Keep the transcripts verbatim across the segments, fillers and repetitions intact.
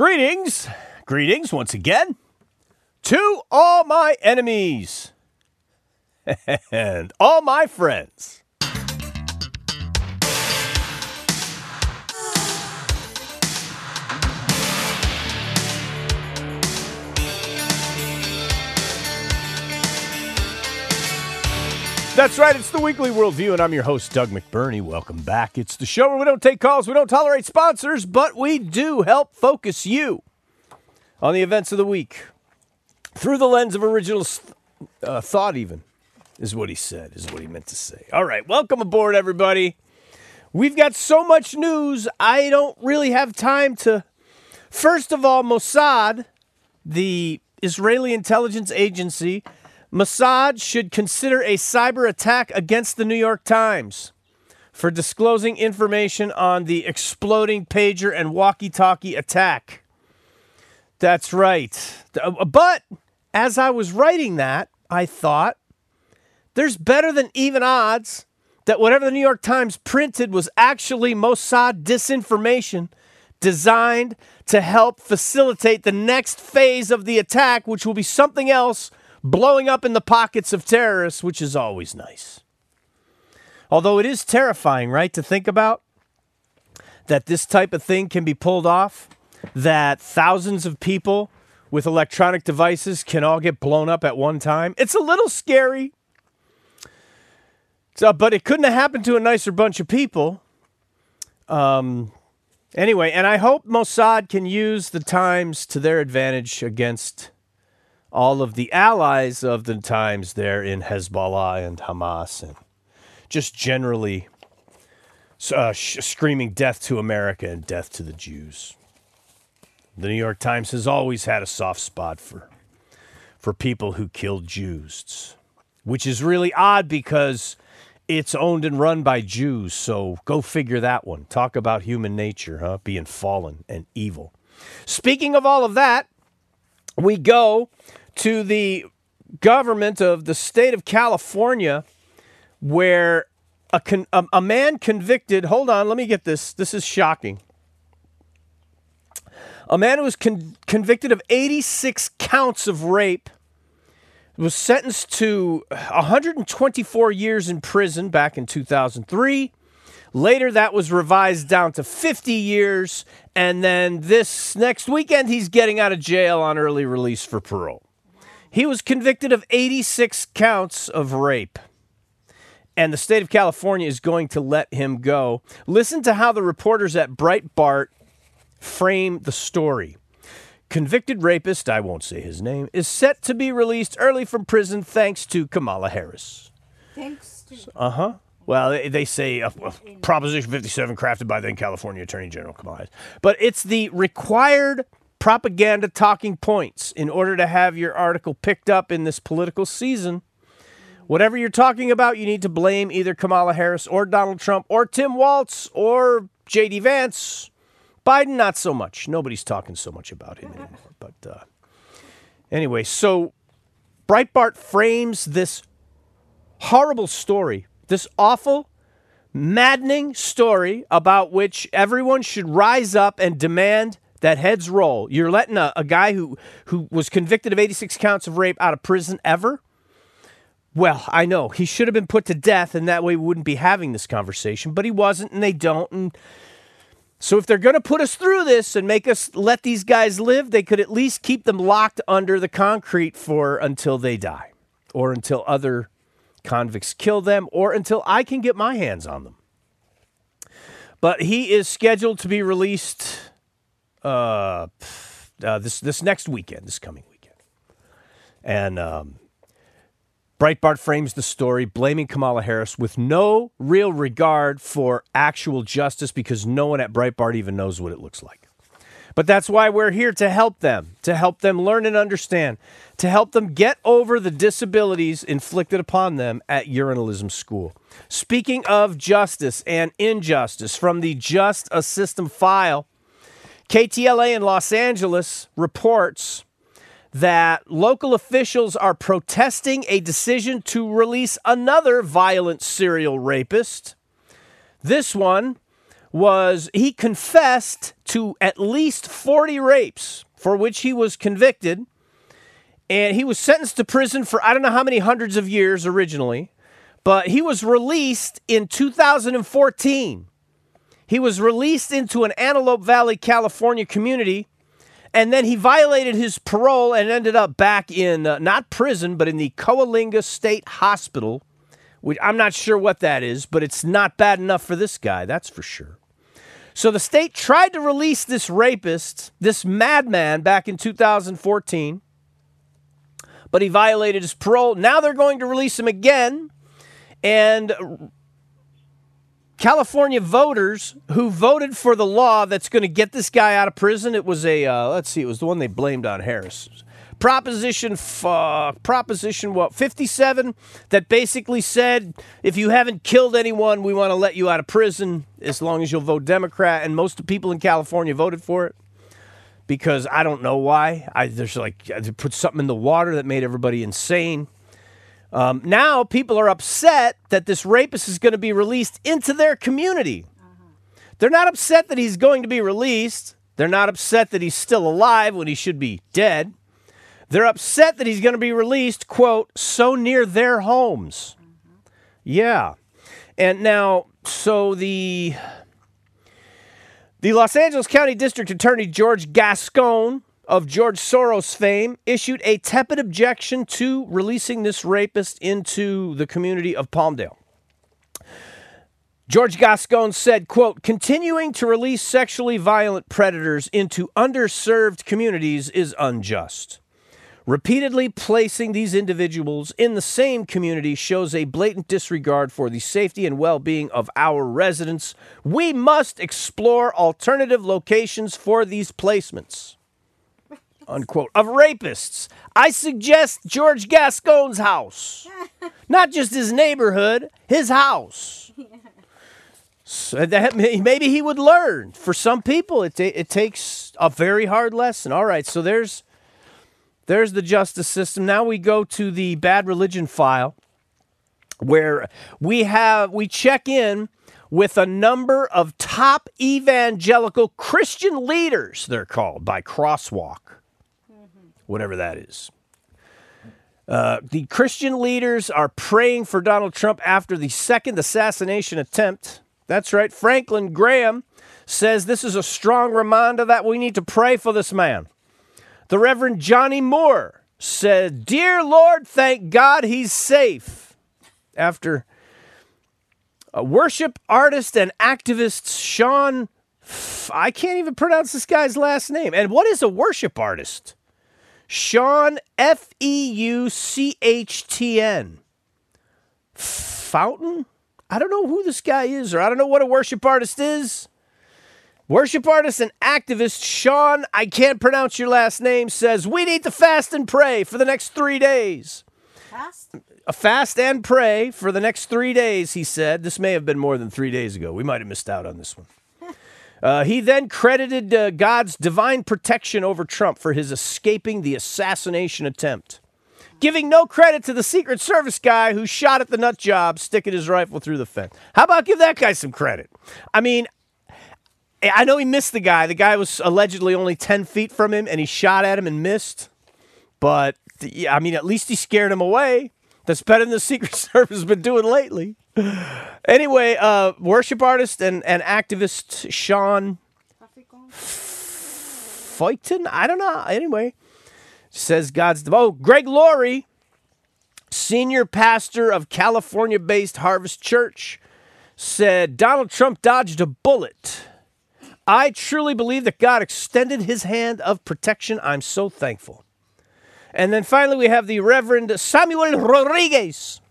Greetings, greetings once again to all my enemies and all my friends. That's right, it's the Weekly Worldview, and I'm your host, Doug McBurney. Welcome back. It's the show where we don't take calls, we don't tolerate sponsors, but we do help focus you on the events of the week through the lens of original uh, thought, even, is what he said, is what he meant to say. All right, welcome aboard, everybody. We've got so much news, I don't really have time to... First of all, Mossad, the Israeli intelligence agency... Mossad should consider a cyber attack against the New York Times for disclosing information on the exploding pager and walkie-talkie attack. That's right. But as I was writing that, I thought, there's better than even odds that whatever the New York Times printed was actually Mossad disinformation designed to help facilitate the next phase of the attack, which will be something else blowing up in the pockets of terrorists, which is always nice. Although it is terrifying, right, to think about that this type of thing can be pulled off, that thousands of people with electronic devices can all get blown up at one time. It's a little scary. So, but it couldn't have happened to a nicer bunch of people. Um, anyway, and I hope Mossad can use the Times to their advantage against all of the allies of the Times there in Hezbollah and Hamas and just generally uh, sh- screaming death to America and death to the Jews. The New York Times has always had a soft spot for for people who killed Jews, which is really odd because it's owned and run by Jews. So go figure that one. Talk about human nature, huh? Being fallen and evil. Speaking of all of that, we go to the government of the state of California, where a, con- a, a man convicted, hold on, let me get this, this is shocking. A man who was con- convicted of eighty-six counts of rape was sentenced to one hundred twenty-four years in prison back in two thousand three. Later, that was revised down to fifty years, and then this next weekend, he's getting out of jail on early release for parole. He was convicted of eighty-six counts of rape, and the state of California is going to let him go. Listen to how the reporters at Breitbart frame the story. Convicted rapist, I won't say his name, is set to be released early from prison thanks to Kamala Harris. Thanks to... Uh-huh. Well, they, they say uh, Proposition fifty-seven crafted by then California Attorney General Kamala Harris. But it's the required propaganda talking points in order to have your article picked up in this political season. Whatever you're talking about, you need to blame either Kamala Harris or Donald Trump or Tim Walz or J D Vance. Biden, not so much. Nobody's talking so much about him anymore. But uh, anyway, so Breitbart frames this horrible story, this awful, maddening story about which everyone should rise up and demand that heads roll. You're letting a, a guy who, who was convicted of eighty-six counts of rape out of prison ever? Well, I know. He should have been put to death, and that way we wouldn't be having this conversation. But he wasn't, and they don't. And so if they're going to put us through this and make us let these guys live, they could at least keep them locked under the concrete for until they die, or until other convicts kill them, or until I can get my hands on them. But he is scheduled to be released Uh, uh, this this next weekend, this coming weekend. And um, Breitbart frames the story blaming Kamala Harris with no real regard for actual justice because no one at Breitbart even knows what it looks like. But that's why we're here to help them, to help them learn and understand, to help them get over the disabilities inflicted upon them at urinalism school. Speaking of justice and injustice, from the Just a System file, K T L A in Los Angeles reports that local officials are protesting a decision to release another violent serial rapist. This one was he confessed to at least forty rapes for which he was convicted, and he was sentenced to prison for I don't know how many hundreds of years originally, but he was released in two thousand fourteen. He was released into an Antelope Valley, California community, and then he violated his parole and ended up back in, uh, not prison, but in the Coalinga State Hospital, which I'm not sure what that is, but it's not bad enough for this guy, that's for sure. So the state tried to release this rapist, this madman, back in two thousand fourteen, but he violated his parole. Now they're going to release him again, and California voters who voted for the law that's going to get this guy out of prison, it was a, uh, let's see, it was the one they blamed on Harris. Proposition, uh, Proposition what, fifty-seven, that basically said, if you haven't killed anyone, we want to let you out of prison as long as you'll vote Democrat. And most of the people in California voted for it because I don't know why. I, there's like, they put something in the water that made everybody insane. Um, now people are upset that this rapist is going to be released into their community. Uh-huh. They're not upset that he's going to be released. They're not upset that he's still alive when he should be dead. They're upset that he's going to be released, quote, so near their homes. Mm-hmm. Yeah. And now, so the, the Los Angeles County District Attorney George Gascon of George Soros fame issued a tepid objection to releasing this rapist into the community of Palmdale. George Gascon said, quote, continuing to release sexually violent predators into underserved communities is unjust. Repeatedly placing these individuals in the same community shows a blatant disregard for the safety and well-being of our residents. We must explore alternative locations for these placements, unquote, of rapists. I suggest George Gascon's house, not just his neighborhood, his house. So that, maybe he would learn. For some people, it, it takes a very hard lesson. All right, so there's... There's the justice system. Now we go to the bad religion file, where we have we check in with a number of top evangelical Christian leaders, they're called, by Crosswalk, mm-hmm. whatever that is. Uh, the Christian leaders are praying for Donald Trump after the second assassination attempt. That's right. Franklin Graham says this is a strong reminder that we need to pray for this man. The Reverend Johnny Moore said, dear Lord, thank God he's safe. After a worship artist and activist Sean, I can't even pronounce this guy's last name. And what is a worship artist? Sean, F E U C H T N. Fountain? I don't know who this guy is, or I don't know what a worship artist is. Worship artist and activist Sean, I can't pronounce your last name, says, we need to fast and pray for the next three days. Fast? A fast and pray for the next three days, he said. This may have been more than three days ago. We might have missed out on this one. uh, he then credited uh, God's divine protection over Trump for his escaping the assassination attempt, giving no credit to the Secret Service guy who shot at the nut job, sticking his rifle through the fence. How about give that guy some credit? I mean, I know he missed the guy. The guy was allegedly only ten feet from him, and he shot at him and missed. But, I mean, at least he scared him away. That's better than the Secret Service has been doing lately. Anyway, uh, worship artist and, and activist Sean Feuchten, I don't know. Anyway, says God's... Oh, Greg Laurie, senior pastor of California-based Harvest Church, said Donald Trump dodged a bullet. I truly believe that God extended his hand of protection. I'm so thankful. And then finally, we have the Reverend Samuel Rodriguez.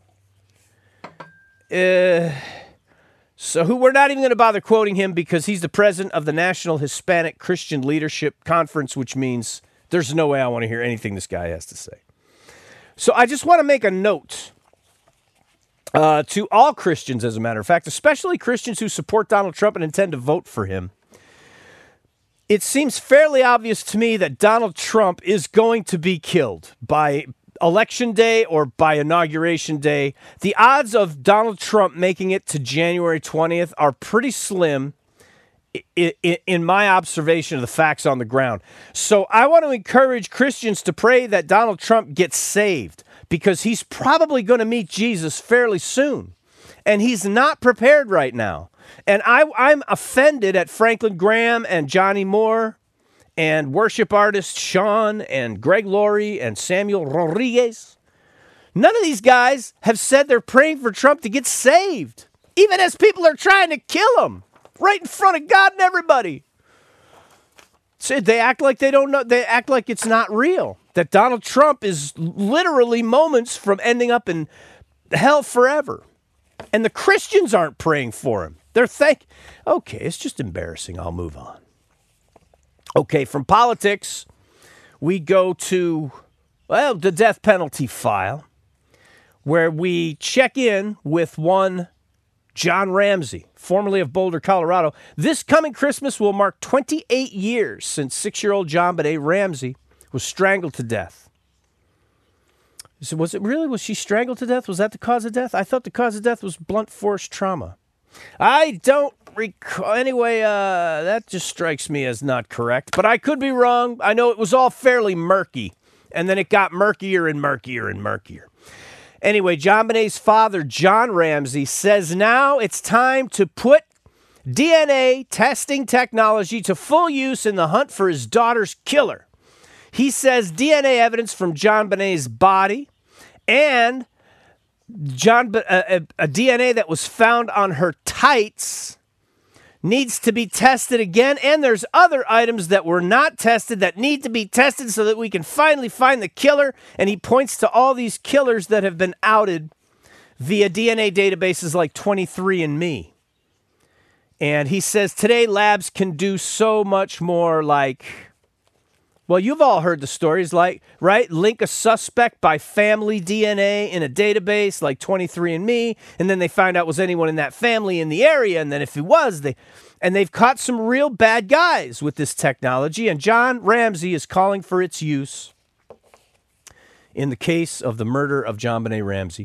Uh, so who we're not even going to bother quoting him because he's the president of the National Hispanic Christian Leadership Conference, which means there's no way I want to hear anything this guy has to say. So I just want to make a note uh, to all Christians, as a matter of fact, especially Christians who support Donald Trump and intend to vote for him. It seems fairly obvious to me that Donald Trump is going to be killed by Election Day or by Inauguration Day. The odds of Donald Trump making it to January twentieth are pretty slim. in, in my observation of the facts on the ground. So I want to encourage Christians to pray that Donald Trump gets saved, because he's probably going to meet Jesus fairly soon. And he's not prepared right now. And I, I'm offended at Franklin Graham and Johnny Moore and worship artist Sean and Greg Laurie and Samuel Rodriguez. None of these guys have said they're praying for Trump to get saved, even as people are trying to kill him right in front of God and everybody. So they act like they don't know. They act like it's not real, that Donald Trump is literally moments from ending up in hell forever. And the Christians aren't praying for him. They're thank. Okay, it's just embarrassing. I'll move on. Okay, from politics, we go to, well, the death penalty file, where we check in with one John Ramsey, formerly of Boulder, Colorado. This coming Christmas will mark twenty-eight years since six-year-old JonBenet Ramsey was strangled to death. So was it really? Was she strangled to death? Was that the cause of death? I thought the cause of death was blunt force trauma. I don't recall. Anyway, uh, that just strikes me as not correct. But I could be wrong. I know it was all fairly murky. And then it got murkier and murkier and murkier. Anyway, JonBenet's father, John Ramsey, says now it's time to put D N A testing technology to full use in the hunt for his daughter's killer. He says D N A evidence from JonBenet's body and John, a, a D N A that was found on her tights needs to be tested again. And there's other items that were not tested that need to be tested so that we can finally find the killer. And he points to all these killers that have been outed via D N A databases like twenty-three and me. And he says today labs can do so much more, like, well, you've all heard the stories, like, right? Link a suspect by family D N A in a database like twenty-three and me, and then they find out was anyone in that family in the area, and then if he was, they, and they've caught some real bad guys with this technology, and John Ramsey is calling for its use in the case of the murder of JonBenet Ramsey.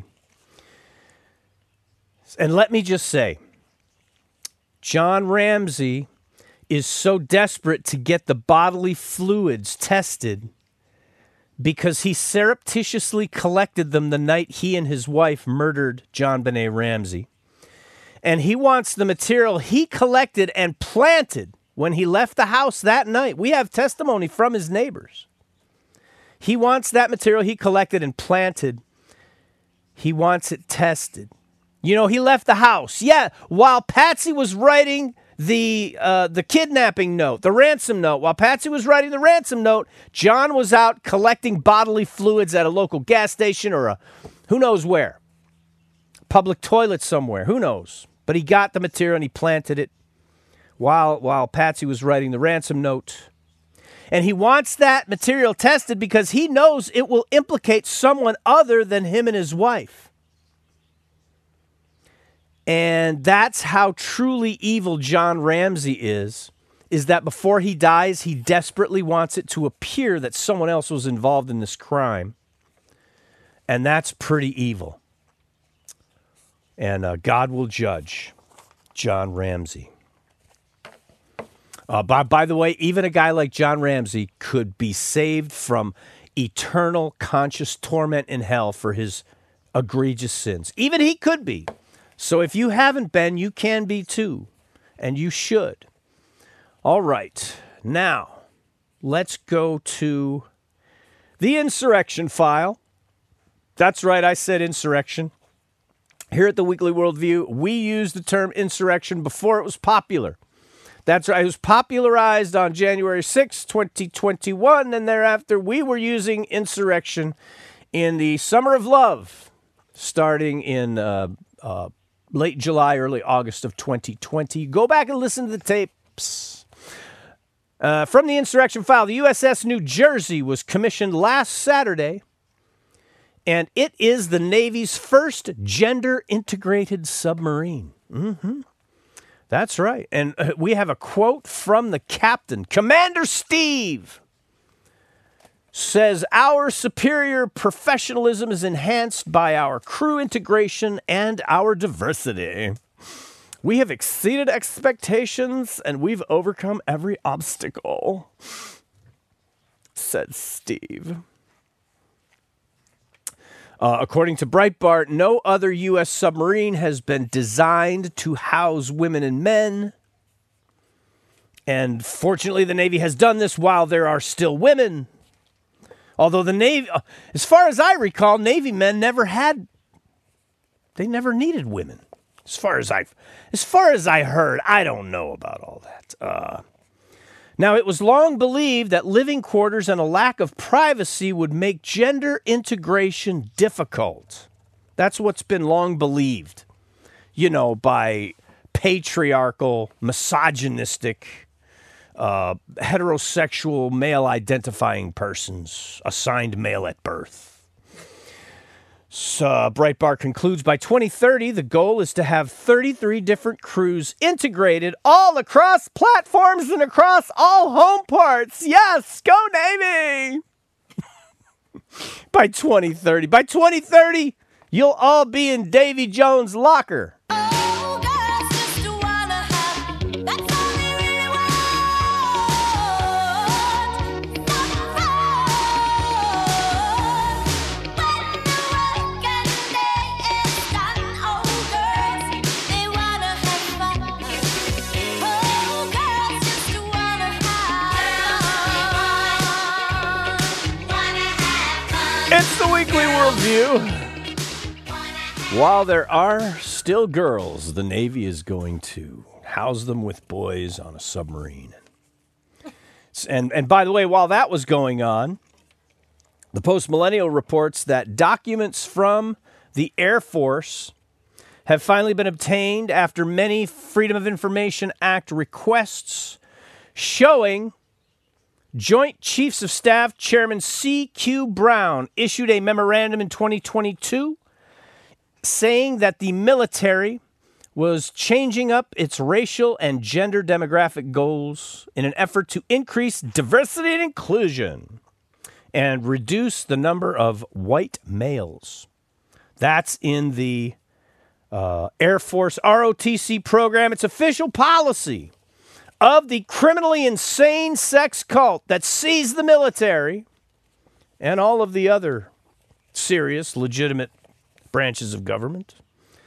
And let me just say, John Ramsey is so desperate to get the bodily fluids tested because he surreptitiously collected them the night he and his wife murdered JonBenet Ramsey. And he wants the material he collected and planted when he left the house that night. We have testimony from his neighbors. He wants that material he collected and planted. He wants it tested. You know, he left the house. Yeah, while Patsy was writing the uh, the kidnapping note, the ransom note. While Patsy was writing the ransom note, John was out collecting bodily fluids at a local gas station or a who knows where. Public toilet somewhere, who knows. But he got the material and he planted it while, while Patsy was writing the ransom note. And he wants that material tested because he knows it will implicate someone other than him and his wife. And that's how truly evil John Ramsey is, is that before he dies, he desperately wants it to appear that someone else was involved in this crime. And that's pretty evil. And uh, God will judge John Ramsey. Uh, by, by the way, even a guy like John Ramsey could be saved from eternal conscious torment in hell for his egregious sins. Even he could be. So if you haven't been, you can be too, and you should. All right, now let's go to the insurrection file. That's right, I said insurrection. Here at the Weekly Worldview, we used the term insurrection before it was popular. That's right, it was popularized on January sixth, twenty twenty-one, and thereafter we were using insurrection in the Summer of Love, starting in uh, uh, late July, early August of twenty twenty. Go back and listen to the tapes. Uh, from the insurrection file, the U S S New Jersey was commissioned last Saturday, and it is the Navy's first gender-integrated submarine. Mm-hmm. That's right. And uh, we have a quote from the captain. Commander Steve says, our superior professionalism is enhanced by our crew integration and our diversity. We have exceeded expectations and we've overcome every obstacle, said Steve. Uh, according to Breitbart, no other U S submarine has been designed to house women and men. And fortunately, the Navy has done this while there are still women. Although the Navy, as far as I recall, Navy men never had, they never needed women. As far as I, as far as I heard, I don't know about all that. Uh, now, it was long believed that living quarters and a lack of privacy would make gender integration difficult. That's what's been long believed, you know, by patriarchal, misogynistic, Uh, heterosexual male-identifying persons assigned male at birth. So, uh, Breitbart concludes, by twenty thirty, the goal is to have thirty-three different crews integrated all across platforms and across all home ports. Yes, go Navy! By twenty thirty. By twenty thirty, you'll all be in Davy Jones' locker. It's the Weekly Worldview. While there are still girls, the Navy is going to house them with boys on a submarine. And, and by the way, while that was going on, the Post-Millennial reports that documents from the Air Force have finally been obtained after many Freedom of Information Act requests showing Joint Chiefs of Staff Chairman C Q Brown issued a memorandum in twenty twenty-two saying that the military was changing up its racial and gender demographic goals in an effort to increase diversity and inclusion and reduce the number of white males. That's in the uh, Air Force R O T C program. It's official policy of the criminally insane sex cult that sees the military and all of the other serious, legitimate branches of government.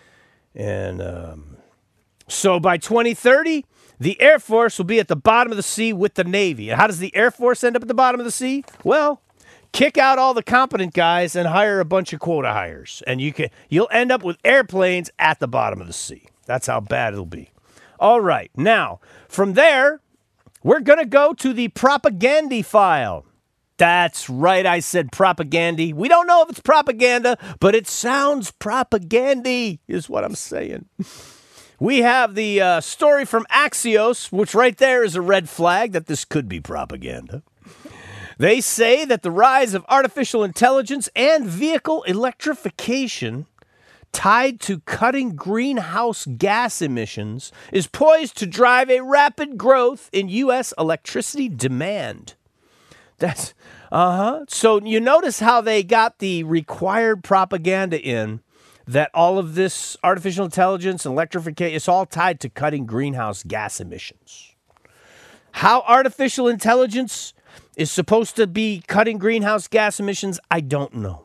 And um, so by twenty thirty, the Air Force will be at the bottom of the sea with the Navy. And how does the Air Force end up at the bottom of the sea? Well, kick out all the competent guys and hire a bunch of quota hires. And you can, you'll end up with airplanes at the bottom of the sea. That's how bad it'll be. All right. Now, from there, we're going to go to the propaganda file. That's right. I said propaganda. We don't know if it's propaganda, but it sounds propaganda is what I'm saying. We have the uh, story from Axios, which right there is a red flag that this could be propaganda. They say that the rise of artificial intelligence and vehicle electrification tied to cutting greenhouse gas emissions is poised to drive a rapid growth in U S electricity demand. That's, uh-huh. So you notice how they got the required propaganda in that all of this artificial intelligence and electrification, it's all tied to cutting greenhouse gas emissions. How artificial intelligence is supposed to be cutting greenhouse gas emissions, I don't know.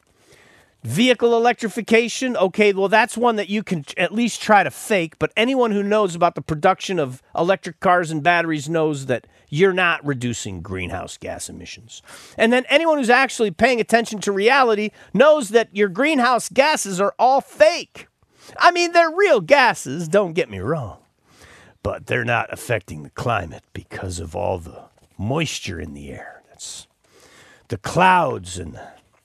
Vehicle electrification, okay, well, that's one that you can at least try to fake, but anyone who knows about the production of electric cars and batteries knows that you're not reducing greenhouse gas emissions. And then anyone who's actually paying attention to reality knows that your greenhouse gases are all fake. I mean, they're real gases, don't get me wrong, but they're not affecting the climate because of all the moisture in the air. That's the clouds and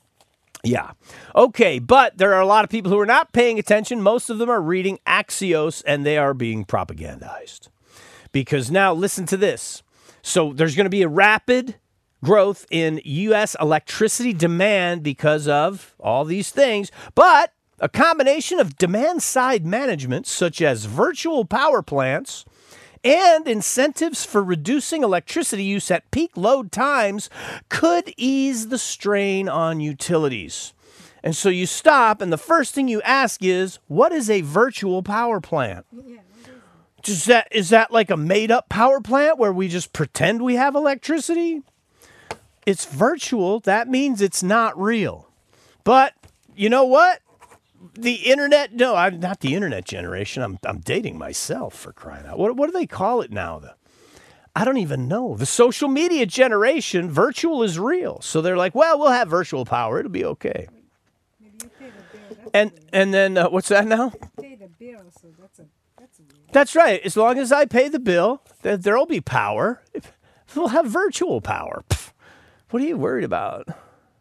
yeah. Okay, but there are a lot of people who are not paying attention. Most of them are reading Axios, and they are being propagandized. Because now, listen to this. So there's going to be a rapid growth in U S electricity demand because of all these things, but a combination of demand-side management, such as virtual power plants, and incentives for reducing electricity use at peak load times could ease the strain on utilities. And so you stop, and the first thing you ask is, what is a virtual power plant? Yeah. Is that, is that like a made-up power plant where we just pretend we have electricity? It's virtual. That means it's not real. But you know what? The internet, no, I'm not the internet generation. I'm I'm dating myself, for crying out. What, what do they call it now? The, I don't even know. The social media generation, virtual is real. So they're like, well, we'll have virtual power. It'll be okay. Maybe you pay the bill. That's And a bill. and then, uh, what's that now? You pay the bill, so that's a that's a bill. That's right. As long as I pay the bill, th- there'll be power. We'll have virtual power. Pff, what are you worried about?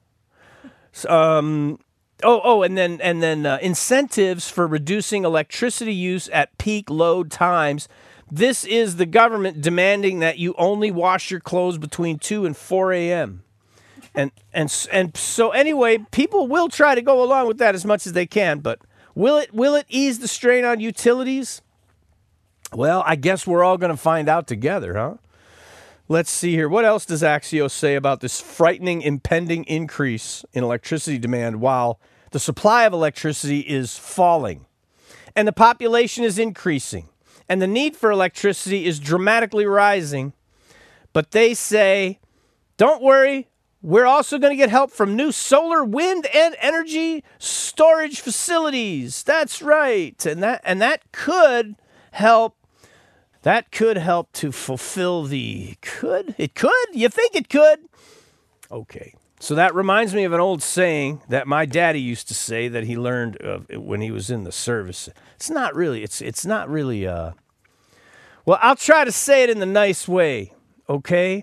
So, um, oh, oh, and then and then uh, incentives for reducing electricity use at peak load times. This is the government demanding that you only wash your clothes between two and four a.m. And and s- and so anyway, people will try to go along with that as much as they can, but will it will it ease the strain on utilities? Well, I guess we're all going to find out together, huh? Let's see here. What else does Axios say about this frightening impending increase in electricity demand while the supply of electricity is falling and the population is increasing and the need for electricity is dramatically rising? But they say, don't worry, we're also going to get help from new solar, wind, and energy storage facilities. That's right. And that and that could help That could help to fulfill the could? It could? You think it could? Okay. So that reminds me of an old saying that my daddy used to say that he learned of when he was in the service. It's not really, it's it's not really uh well, I'll try to say it in the nice way, okay?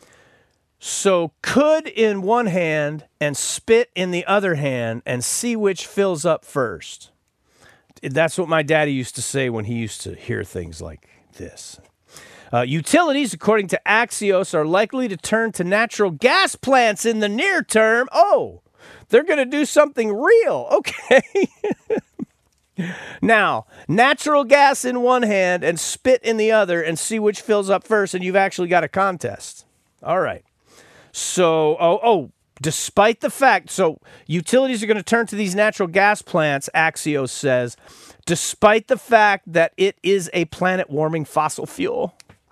So could in one hand and spit in the other hand and see which fills up first. That's what my daddy used to say when he used to hear things like this. Uh, utilities, according to Axios, are likely to turn to natural gas plants in the near term. Oh, they're going to do something real. Okay. Now, natural gas in one hand and spit in the other and see which fills up first, and you've actually got a contest. All right. So, oh, oh, despite the fact, so utilities are going to turn to these natural gas plants, Axios says, despite the fact that it is a planet-warming fossil fuel.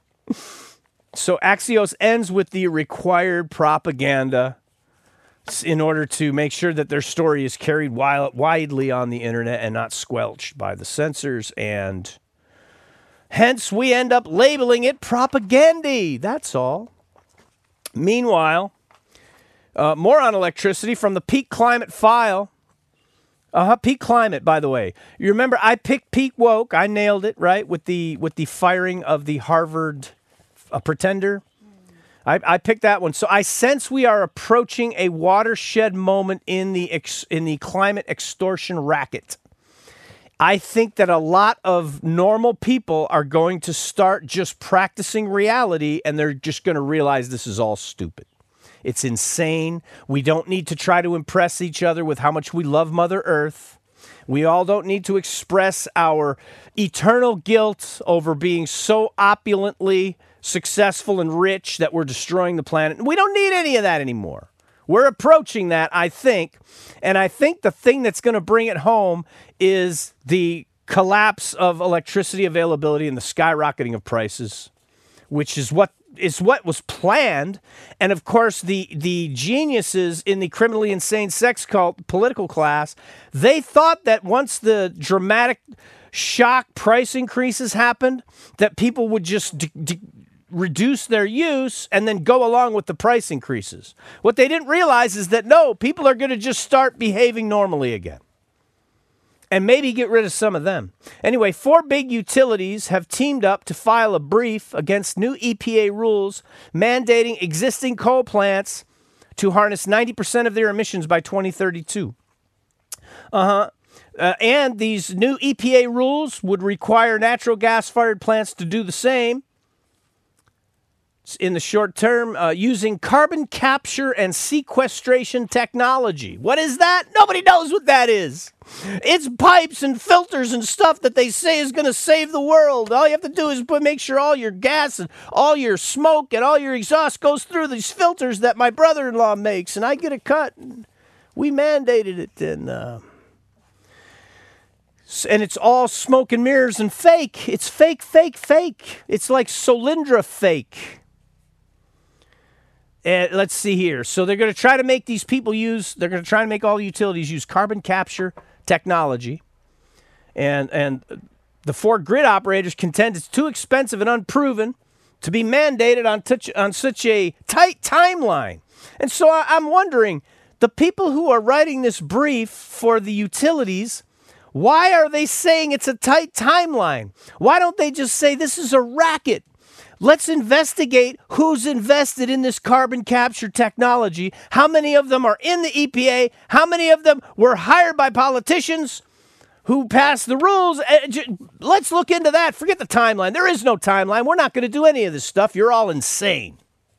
So Axios ends with the required propaganda in order to make sure that their story is carried widely on the internet and not squelched by the censors, and hence we end up labeling it propaganda. That's all. Meanwhile, uh, more on electricity from the Peak Climate File. Uh-huh, Peak Climate, by the way. You remember I picked Peak Woke. I nailed it, right, with the with the firing of the Harvard uh, pretender. I, I picked that one. So I sense we are approaching a watershed moment in the ex, in the climate extortion racket. I think that a lot of normal people are going to start just practicing reality, and they're just going to realize this is all stupid. It's insane. We don't need to try to impress each other with how much we love Mother Earth. We all don't need to express our eternal guilt over being so opulently successful and rich that we're destroying the planet. We don't need any of that anymore. We're approaching that, I think. And I think the thing that's going to bring it home is the collapse of electricity availability and the skyrocketing of prices, which is what is what was planned. And of course, the the geniuses in the criminally insane sex cult political class, they thought that once the dramatic shock price increases happened, that people would just d- d- reduce their use and then go along with the price increases. What they didn't realize is that no, people are going to just start behaving normally again. And maybe get rid of some of them. Anyway, four big utilities have teamed up to file a brief against new E P A rules mandating existing coal plants to harness ninety percent of their emissions by twenty thirty-two. Uh-huh. Uh, and these new E P A rules would require natural gas-fired plants to do the same in the short term, uh, using carbon capture and sequestration technology. What is that? Nobody knows what that is. It's pipes and filters and stuff that they say is going to save the world. All you have to do is put, make sure all your gas and all your smoke and all your exhaust goes through these filters that my brother-in-law makes, and I get a cut. We mandated it, and uh, And it's all smoke and mirrors and fake. It's fake, fake, fake. It's like Solyndra fake. And let's see here. So they're going to try to make these people use, they're going to try to make all utilities use carbon capture technology. And and the four grid operators contend it's too expensive and unproven to be mandated on, touch, on such a tight timeline. And so I, I'm wondering, the people who are writing this brief for the utilities, why are they saying it's a tight timeline? Why don't they just say this is a racket? Let's investigate who's invested in this carbon capture technology. How many of them are in the E P A? How many of them were hired by politicians who passed the rules? Let's look into that. Forget the timeline. There is no timeline. We're not going to do any of this stuff. You're all insane.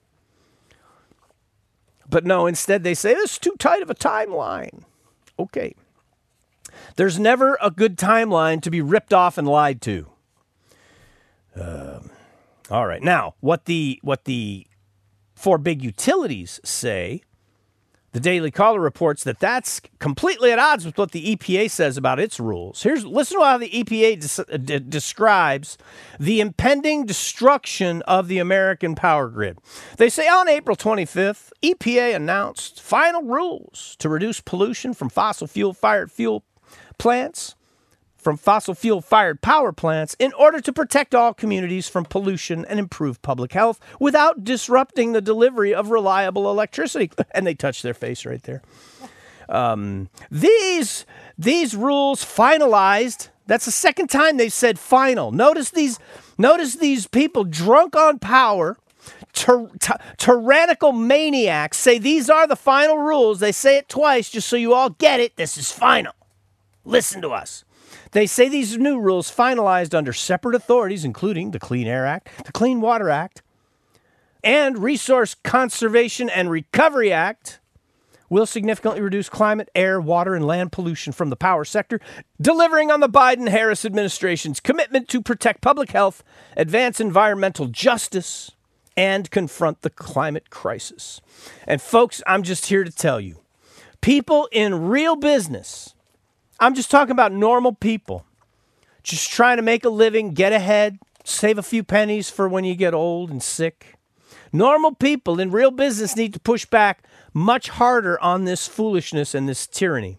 But no, instead they say this is too tight of a timeline. Okay. There's never a good timeline to be ripped off and lied to. Um, all right. Now, what the what the four big utilities say, the Daily Caller reports that that's completely at odds with what the E P A says about its rules. Here's listen to how the E P A des- d- describes the impending destruction of the American power grid. They say on April twenty-fifth, E P A announced final rules to reduce pollution from fossil fuel-fired fuel plants, from fossil fuel-fired power plants, in order to protect all communities from pollution and improve public health without disrupting the delivery of reliable electricity. And they touch their face right there. Um, these, these rules finalized. That's the second time they've said final. Notice these, notice these people drunk on power, tyr- ty- tyrannical maniacs say these are the final rules. They say it twice just so you all get it. This is final. Listen to us. They say these new rules, finalized under separate authorities, including the Clean Air Act, the Clean Water Act, and Resource Conservation and Recovery Act, will significantly reduce climate, air, water, and land pollution from the power sector, delivering on the Biden-Harris administration's commitment to protect public health, advance environmental justice, and confront the climate crisis. And folks, I'm just here to tell you, people in real business, I'm just talking about normal people, just trying to make a living, get ahead, save a few pennies for when you get old and sick. Normal people in real business need to push back much harder on this foolishness and this tyranny.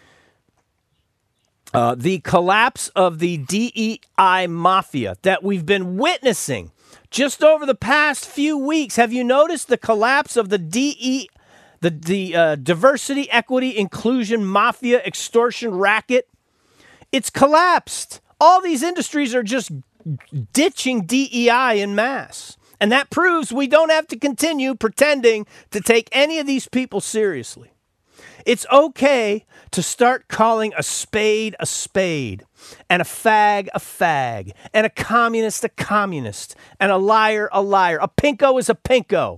Uh, the collapse of the D E I mafia that we've been witnessing just over the past few weeks. Have you noticed the collapse of the D E I? The, the uh, diversity, equity, inclusion, mafia, extortion racket, it's collapsed. All these industries are just ditching D E I en masse. And that proves we don't have to continue pretending to take any of these people seriously. It's okay to start calling a spade a spade, and a fag a fag, and a communist a communist, and a liar a liar. A pinko is a pinko.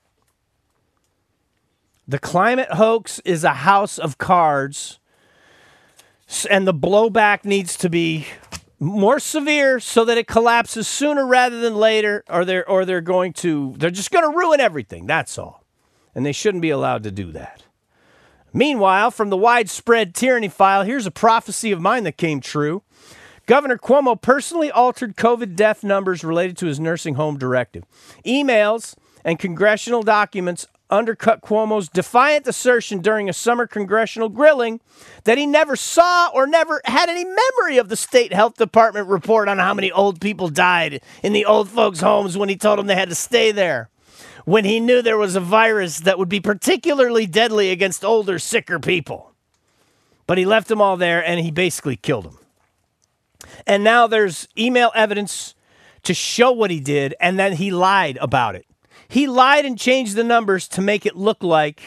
The climate hoax is a house of cards, and the blowback needs to be more severe so that it collapses sooner rather than later, or they're or they're going to they're just going to ruin everything. That's all. And they shouldn't be allowed to do that. Meanwhile, from the widespread tyranny file, here's a prophecy of mine that came true. Governor Cuomo personally altered COVID death numbers related to his nursing home directive. Emails and congressional documents undercut Cuomo's defiant assertion during a summer congressional grilling that he never saw or never had any memory of the state health department report on how many old people died in the old folks' homes when he told them they had to stay there, when he knew there was a virus that would be particularly deadly against older, sicker people. But he left them all there, and he basically killed them. And now there's email evidence to show what he did, and then he lied about it. He lied and changed the numbers to make it look like,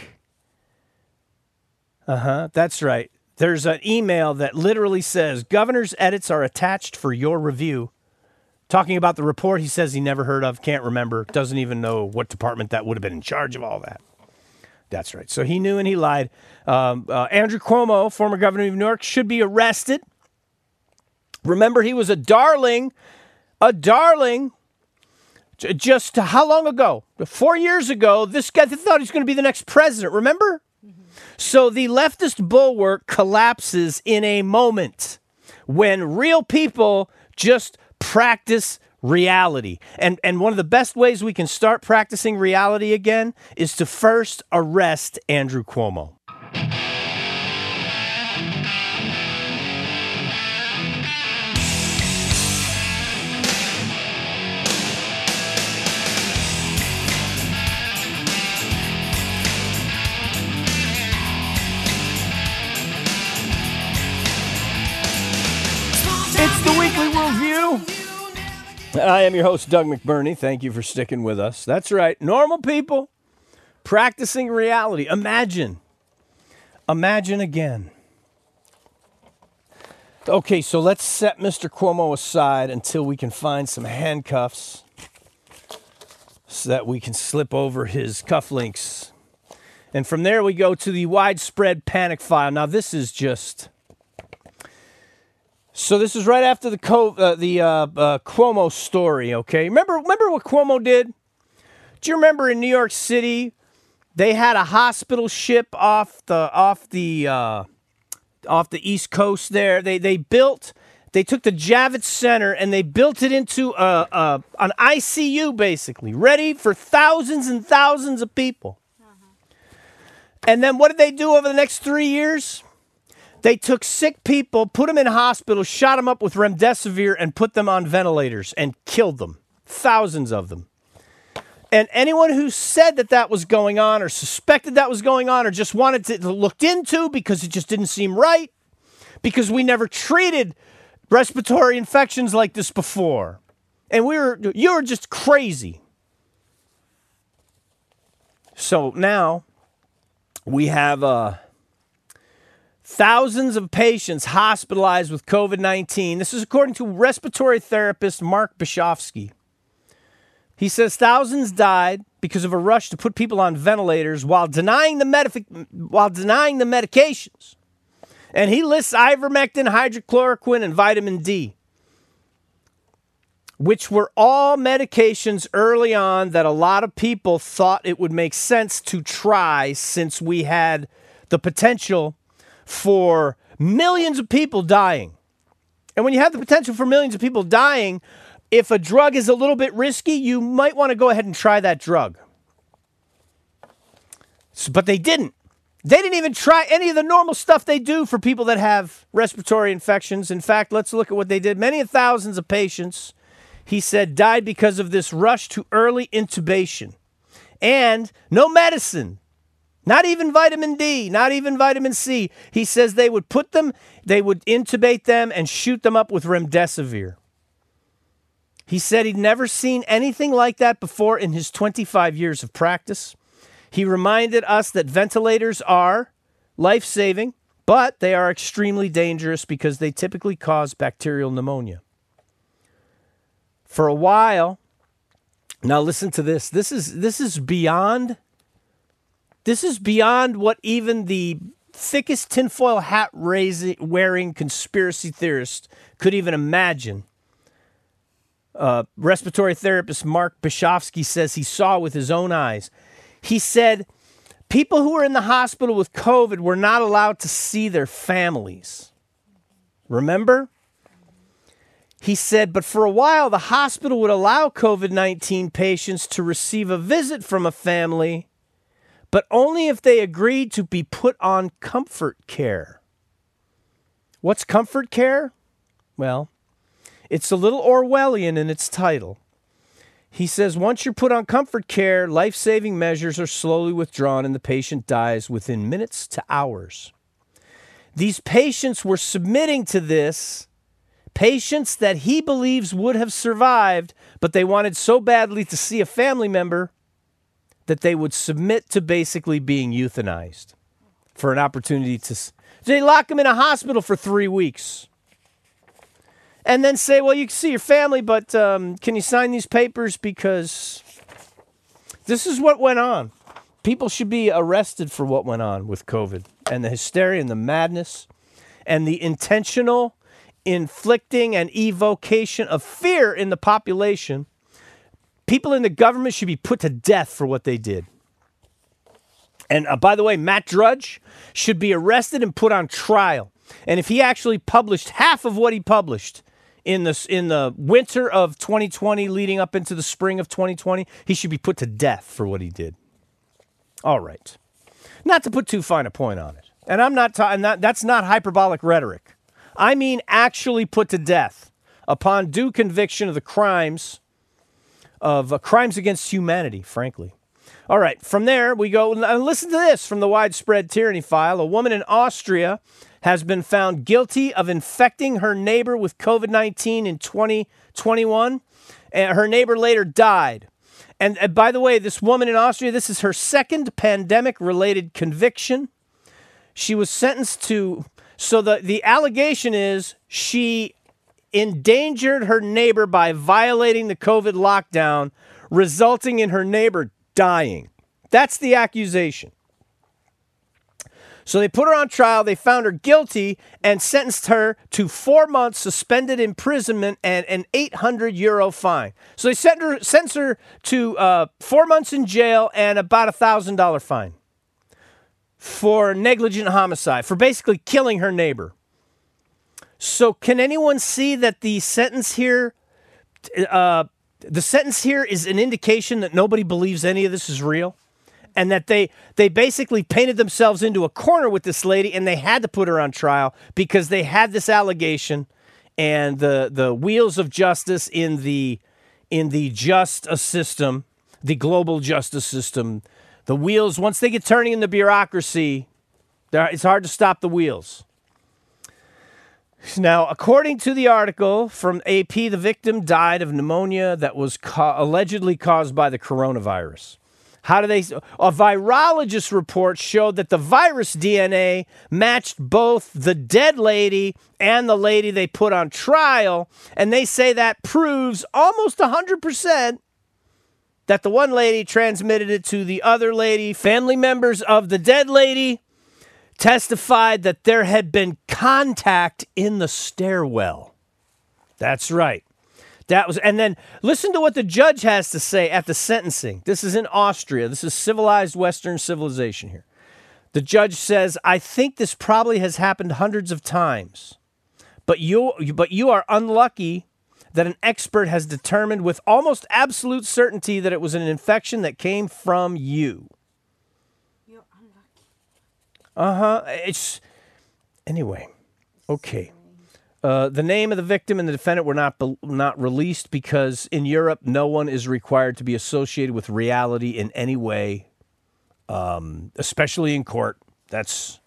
uh-huh, that's right. There's an email that literally says, governor's edits are attached for your review. Talking about the report he says he never heard of, can't remember, doesn't even know what department that would have been in charge of all that. That's right. So he knew and he lied. Um, uh, Andrew Cuomo, former governor of New York, should be arrested. Remember, he was a darling, a darling. Just how long ago? Four years ago, this guy thought he was going to be the next president, remember? Mm-hmm. So the leftist bulwark collapses in a moment when real people just practice reality. And and one of the best ways we can start practicing reality again is to first arrest Andrew Cuomo. It's the Weekly Worldview. I am your host, Doug McBurney. Thank you for sticking with us. That's right. Normal people practicing reality. Imagine. Imagine again. Okay, so let's set Mister Cuomo aside until we can find some handcuffs so that we can slip over his cufflinks. And from there we go to the widespread panic file. Now this is just... So this is right after the Co- uh, the uh, uh, Cuomo story, okay? Remember, remember what Cuomo did? Do you remember in New York City, they had a hospital ship off the off the uh, off the East Coast there. They they built, they took the Javits Center and they built it into a, a an I C U basically, ready for thousands and thousands of people. Uh-huh. And then what did they do over the next three years? They took sick people, put them in hospitals, shot them up with remdesivir, and put them on ventilators and killed them. Thousands of them. And anyone who said that that was going on or suspected that was going on or just wanted to looked into because it just didn't seem right, because we never treated respiratory infections like this before. And we were, you were just crazy. So now we have... Uh, Thousands of patients hospitalized with COVID nineteen. This is according to respiratory therapist Mark Bishofsky. He says thousands died because of a rush to put people on ventilators while denying the medic- while denying the medications. And he lists ivermectin, hydrochloroquine, and vitamin D, which were all medications early on that a lot of people thought it would make sense to try since we had the potential for millions of people dying. And when you have the potential for millions of people dying, if a drug is a little bit risky, you might want to go ahead and try that drug. So, but they didn't. They didn't even try any of the normal stuff they do for people that have respiratory infections. In fact, let's look at what they did. Many thousands of patients, he said, died because of this rush to early intubation. And no medicine. Not even vitamin D, not even vitamin C. He says they would put them, they would intubate them and shoot them up with remdesivir. He said he'd never seen anything like that before in his twenty-five years of practice. He reminded us that ventilators are life-saving, but they are extremely dangerous because they typically cause bacterial pneumonia. For a while, now listen to this. This is this is beyond This is beyond what even the thickest tinfoil hat wearing conspiracy theorist could even imagine. Uh, respiratory therapist Mark Bishofsky says he saw with his own eyes. He said people who were in the hospital with COVID were not allowed to see their families. Remember? He said, but for a while, the hospital would allow COVID nineteen patients to receive a visit from a family, but only if they agreed to be put on comfort care. What's comfort care? Well, it's a little Orwellian in its title. He says once you're put on comfort care, life-saving measures are slowly withdrawn and the patient dies within minutes to hours. These patients were submitting to this, patients that he believes would have survived, but they wanted so badly to see a family member that they would submit to basically being euthanized for an opportunity to... They lock them in a hospital for three weeks. And then say, well, you can see your family, but um, can you sign these papers? Because this is what went on. People should be arrested for what went on with COVID and the hysteria and the madness and the intentional inflicting and evocation of fear in the population. People in the government should be put to death for what they did. And uh, by the way, Matt Drudge should be arrested and put on trial. And if he actually published half of what he published in the, in the winter of twenty twenty leading up into the spring of twenty twenty, he should be put to death for what he did. All right. Not to put too fine a point on it. And I'm not talking, not, that's not hyperbolic rhetoric. I mean actually put to death upon due conviction of the crimes of uh, crimes against humanity, frankly. All right, from there we go, and listen to this from the Widespread Tyranny file. A woman in Austria has been found guilty of infecting her neighbor with COVID nineteen in twenty twenty-one, and her neighbor later died. And, and by the way, this woman in Austria, this is her second pandemic-related conviction. She was sentenced to, so the, the allegation is she endangered her neighbor by violating the COVID lockdown, resulting in her neighbor dying. That's the accusation. So they put her on trial, they found her guilty, and sentenced her to four months suspended imprisonment and an eight hundred euro fine. So they sent her, sentenced her to uh, four months in jail and about a one thousand dollars fine for negligent homicide, for basically killing her neighbor. So can anyone see that the sentence here, uh, the sentence here is an indication that nobody believes any of this is real? And that they, they basically painted themselves into a corner with this lady, and they had to put her on trial because they had this allegation, and the the wheels of justice in the in the justice system, the global justice system, the wheels, once they get turning in the bureaucracy, it's hard to stop the wheels. Now, according to the article from A P, the victim died of pneumonia that was co- allegedly caused by the coronavirus. How do they? A virologist report showed that the virus D N A matched both the dead lady and the lady they put on trial, and they say that proves almost one hundred percent that the one lady transmitted it to the other lady. Family members of the dead lady testified that there had been contact in the stairwell. That's right. That was, and then listen to what the judge has to say at the sentencing. This is in Austria. This is civilized Western civilization here. The judge says, I think this probably has happened hundreds of times, but you, but you are unlucky that an expert has determined with almost absolute certainty that it was an infection that came from you. You're unlucky. Uh-huh. It's, anyway, okay. Uh, the name of the victim and the defendant were not be- not released because in Europe, no one is required to be associated with reality in any way, um, especially in court. That's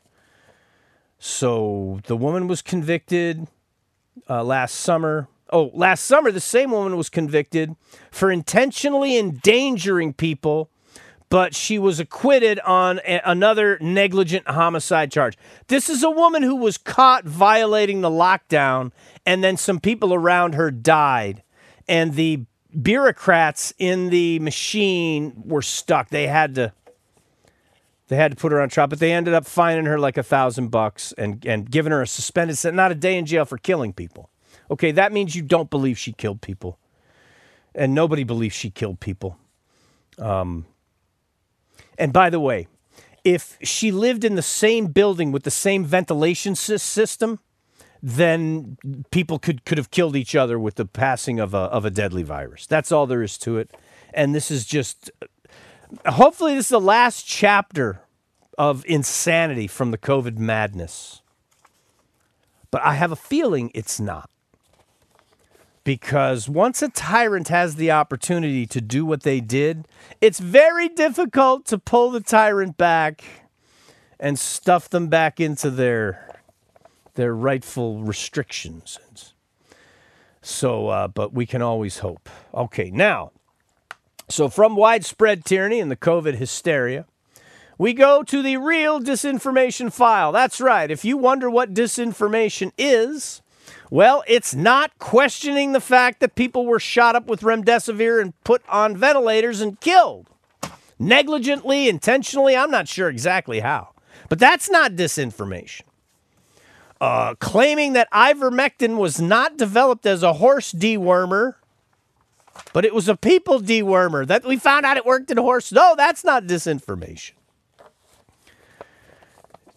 so. The woman was convicted uh, last summer. Oh, last summer, the same woman was convicted for intentionally endangering people, but she was acquitted on a- another negligent homicide charge. This is a woman who was caught violating the lockdown, and then some people around her died, and the bureaucrats in the machine were stuck. They had to, they had to put her on trial, but they ended up fining her like a thousand bucks and and giving her a suspended sentence, not a day in jail for killing people. Okay, that means you don't believe she killed people, and nobody believes she killed people. Um. And by the way, if she lived in the same building with the same ventilation sy- system, then people could, could have killed each other with the passing of a, of a deadly virus. That's all there is to it. And this is just, hopefully this is the last chapter of insanity from the COVID madness. But I have a feeling it's not. Because once a tyrant has the opportunity to do what they did, it's very difficult to pull the tyrant back and stuff them back into their their rightful restrictions. So, uh, but we can always hope. Okay, now, so from widespread tyranny and the COVID hysteria, we go to the real disinformation file. That's right. If you wonder what disinformation is, well, it's not questioning the fact that people were shot up with remdesivir and put on ventilators and killed. Negligently, intentionally, I'm not sure exactly how. But that's not disinformation. Uh, claiming that ivermectin was not developed as a horse dewormer, but it was a people dewormer. That we found out it worked in horses. No, that's not disinformation.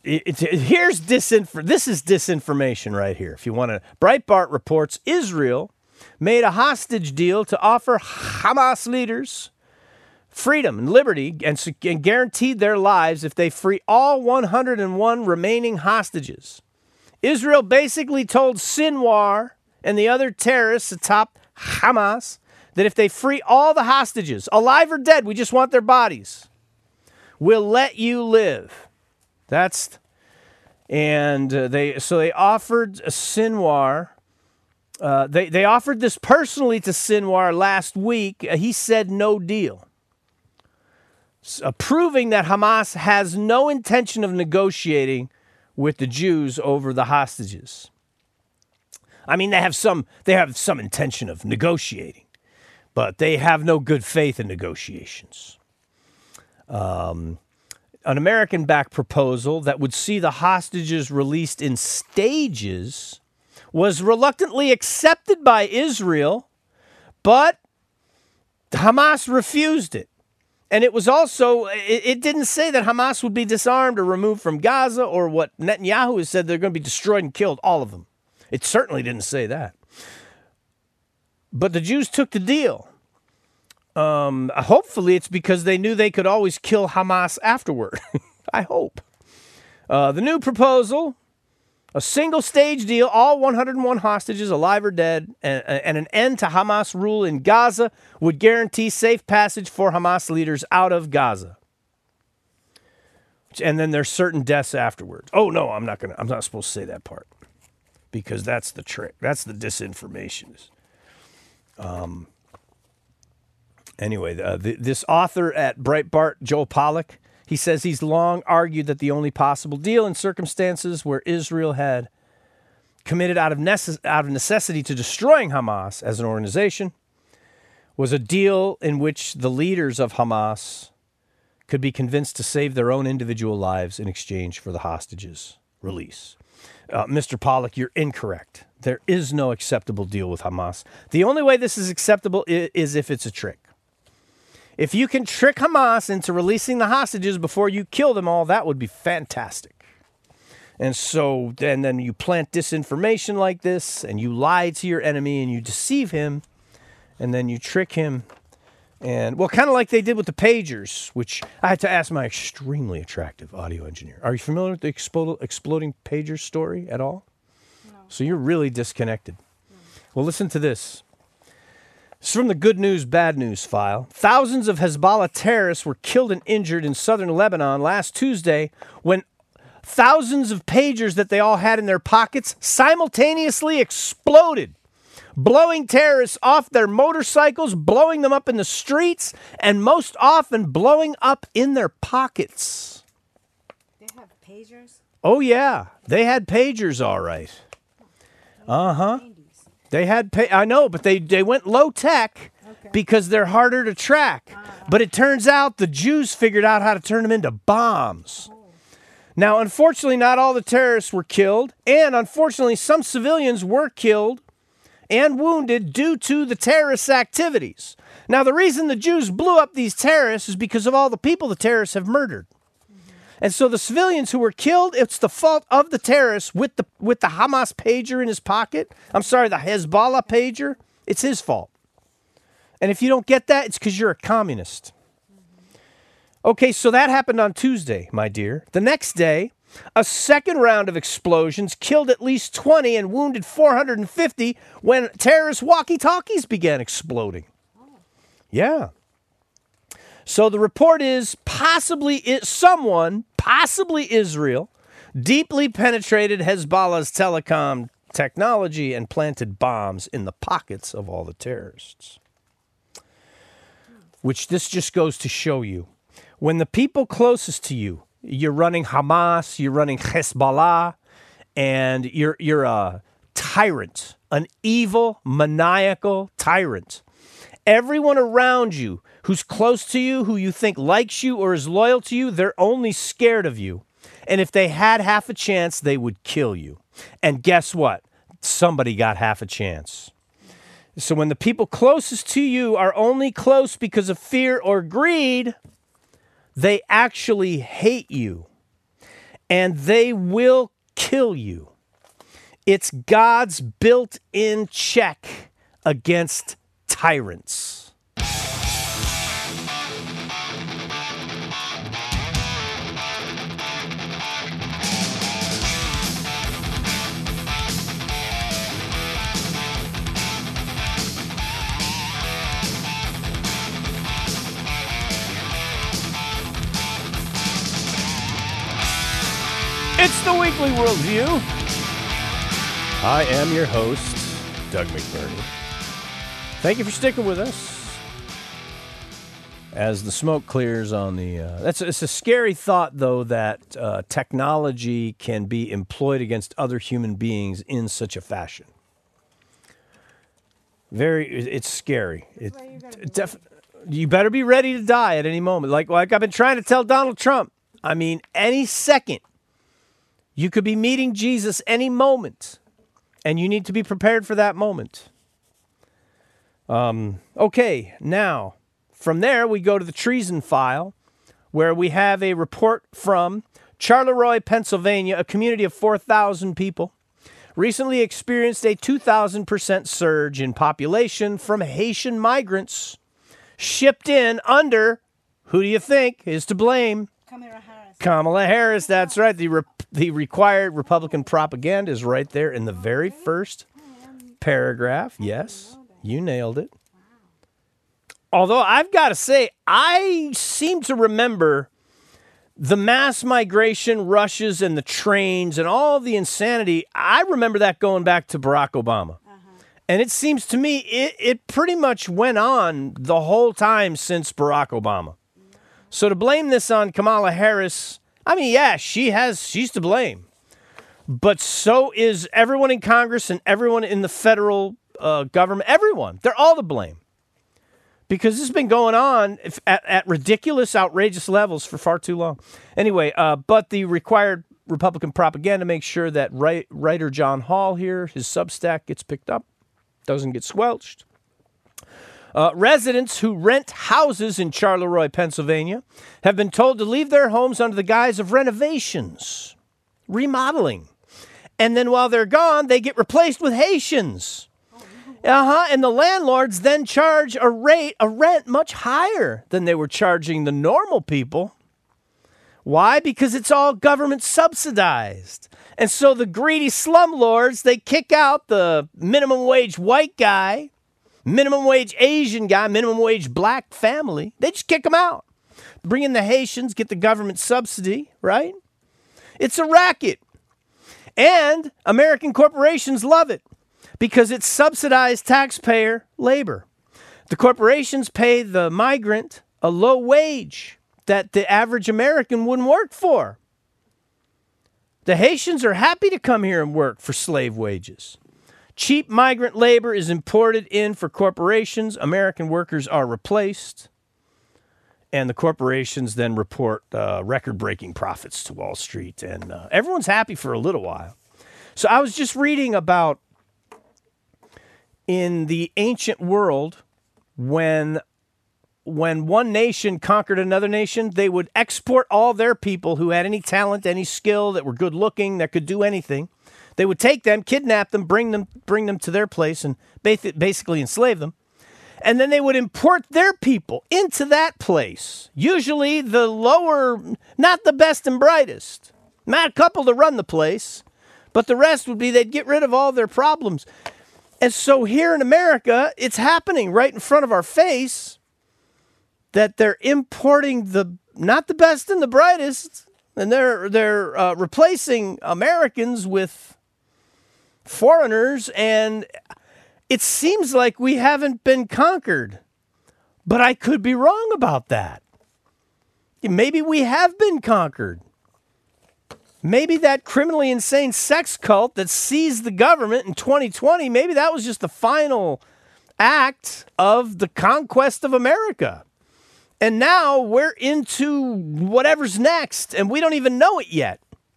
it, it, here's disinfor- This is disinformation right here. If you want to, Breitbart reports Israel made a hostage deal to offer Hamas leaders freedom and liberty and, and guaranteed their lives if they free all one hundred one remaining hostages. Israel basically told Sinwar and the other terrorists atop Hamas that if they free all the hostages, alive or dead, we just want their bodies, we'll let you live. That's, and uh, they, so they offered Sinwar, uh, they, they offered this personally to Sinwar last week. Uh, he said no deal, uh, proving that Hamas has no intention of negotiating with the Jews over the hostages. I mean, they have some, they have some intention of negotiating, but they have no good faith in negotiations. Um, an American-backed proposal that would see the hostages released in stages was reluctantly accepted by Israel, but Hamas refused it. And it was also, it, it didn't say that Hamas would be disarmed or removed from Gaza, or what Netanyahu has said, they're going to be destroyed and killed, all of them. It certainly didn't say that. But the Jews took the deal. Um, hopefully it's because they knew they could always kill Hamas afterward. I hope. Uh, the new proposal, a single stage deal, all one hundred one hostages, alive or dead, and, and an end to Hamas rule in Gaza would guarantee safe passage for Hamas leaders out of Gaza. And then there's certain deaths afterwards. Oh no, I'm not gonna. I'm not supposed to say that part because that's the trick. That's the disinformation. Um. Anyway, uh, th- this author at Breitbart, Joel Pollack, he says he's long argued that the only possible deal in circumstances where Israel had committed out of, necess- out of necessity to destroying Hamas as an organization was a deal in which the leaders of Hamas could be convinced to save their own individual lives in exchange for the hostages' release. Uh, Mister Pollack, you're incorrect. There is no acceptable deal with Hamas. The only way this is acceptable is, is if it's a trick. If you can trick Hamas into releasing the hostages before you kill them all, that would be fantastic. And so and then you plant disinformation like this, and you lie to your enemy, and you deceive him, and then you trick him. And, well, kind of like they did with the pagers, which I had to ask my extremely attractive audio engineer. Are you familiar with the explode, exploding pager story at all? No. So you're really disconnected. No. Well, listen to this. It's from the Good News, Bad News file. Thousands of Hezbollah terrorists were killed and injured in southern Lebanon last Tuesday when thousands of pagers that they all had in their pockets simultaneously exploded, blowing terrorists off their motorcycles, blowing them up in the streets, and most often blowing up in their pockets. They have pagers? Oh, yeah. They had pagers, all right. Uh-huh. They had, pa- I know, but they, they went low tech okay. because they're harder to track. Uh, but it turns out the Jews figured out how to turn them into bombs. Oh. Now, unfortunately, not all the terrorists were killed. And unfortunately, some civilians were killed and wounded due to the terrorist activities. Now, the reason the Jews blew up these terrorists is because of all the people the terrorists have murdered. And so the civilians who were killed, it's the fault of the terrorists with the with the Hamas pager in his pocket. I'm sorry, the Hezbollah pager. It's his fault. And if you don't get that, it's because you're a communist. Okay, so that happened on Tuesday, my dear. The next day, a second round of explosions killed at least twenty and wounded four hundred fifty when terrorist walkie-talkies began exploding. Yeah. So the report is possibly it, someone, possibly Israel, deeply penetrated Hezbollah's telecom technology and planted bombs in the pockets of all the terrorists. Which this just goes to show you. When the people closest to you, you're running Hamas, you're running Hezbollah, and you're you're a tyrant, an evil, maniacal tyrant. Everyone around you who's close to you, who you think likes you or is loyal to you, they're only scared of you. And if they had half a chance, they would kill you. And guess what? Somebody got half a chance. So when the people closest to you are only close because of fear or greed, they actually hate you. and they will kill you. It's God's built-in check against tyrants. It's the Weekly Worldview. I am your host, Doug McBurney. Thank you for sticking with us as the smoke clears on the... Uh, that's it's a scary thought, though, that uh, technology can be employed against other human beings in such a fashion. Very... It's scary. It, def- you better be ready to die at any moment. Like, like I've been trying to tell Donald Trump. I mean, any second... You could be meeting Jesus any moment, and you need to be prepared for that moment. Um, okay, now, from there, we go to the treason file, where we have a report from Charleroi, Pennsylvania, a community of four thousand people, recently experienced a two thousand percent surge in population from Haitian migrants shipped in under, who do you think is to blame? Kamala Harris. Kamala Harris, that's right. The re- the required Republican propaganda is right there in the very first paragraph. Yes, you nailed it. Although I've got to say, I seem to remember the mass migration rushes and the trains and all the insanity. I remember that going back to Barack Obama. And it seems to me it, it pretty much went on the whole time since Barack Obama. So to blame this on Kamala Harris, I mean, yeah, she has, she's to blame. But so is everyone in Congress and everyone in the federal uh, government, everyone. They're all to blame. Because this has been going on at, at ridiculous, outrageous levels for far too long. Anyway, uh, but the required Republican propaganda makes sure that write, writer John Hall here, his Substack gets picked up, doesn't get squelched. Uh, residents who rent houses in Charleroi, Pennsylvania, have been told to leave their homes under the guise of renovations, remodeling. And then while they're gone, they get replaced with Haitians. Uh-huh. And the landlords then charge a rate, a rent much higher than they were charging the normal people. Why? Because it's all government subsidized. And so the greedy slumlords, they kick out the minimum wage white guy, minimum wage Asian guy, minimum wage black family. They just kick them out. Bring in the Haitians, get the government subsidy, right? It's a racket. And American corporations love it because it's subsidized taxpayer labor. The corporations pay the migrant a low wage that the average American wouldn't work for. The Haitians are happy to come here and work for slave wages. Cheap migrant labor is imported in for corporations. American workers are replaced. And the corporations then report uh, record-breaking profits to Wall Street. And uh, everyone's happy for a little while. So I was just reading about in the ancient world, when, when one nation conquered another nation, they would export all their people who had any talent, any skill, that were good-looking, that could do anything. They would take them, kidnap them, bring them bring them to their place, and basically enslave them. And then they would import their people into that place, usually the lower, not the best and brightest. Not a couple to run the place, but the rest would be they'd get rid of all their problems. And so here in America, it's happening right in front of our face that they're importing the not the best and the brightest, and they're they're uh, replacing Americans with foreigners, and it seems like we haven't been conquered. But I could be wrong about that. Maybe we have been conquered. Maybe that criminally insane sex cult that seized the government in twenty twenty, maybe that was just the final act of the conquest of America. And now we're into whatever's next, and we don't even know it yet.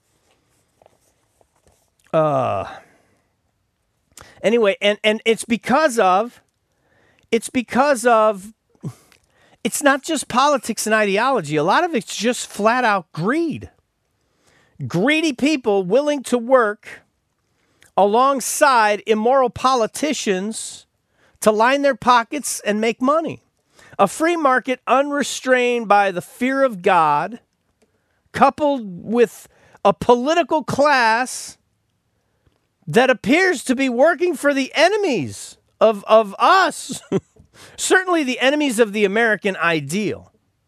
Uh, anyway, and, and it's because of, it's because of, it's not just politics and ideology. A lot of it's just flat out greed. greedy people willing to work alongside immoral politicians to line their pockets and make money. A free market unrestrained by the fear of God, coupled with a political class that appears to be working for the enemies of, of us, certainly the enemies of the American ideal.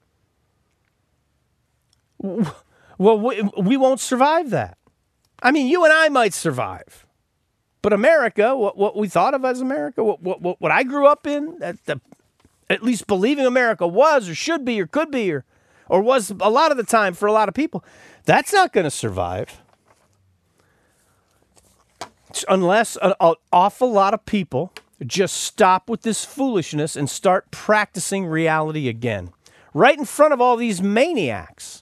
Well, we, we won't survive that. I mean, you and I might survive. But America, what, what we thought of as America, what, what, what I grew up in, at, the, at least believing America was or should be or could be or, or was a lot of the time for a lot of people, that's not going to survive. Unless an, an awful lot of people just stop with this foolishness and start practicing reality again. Right in front of all these maniacs.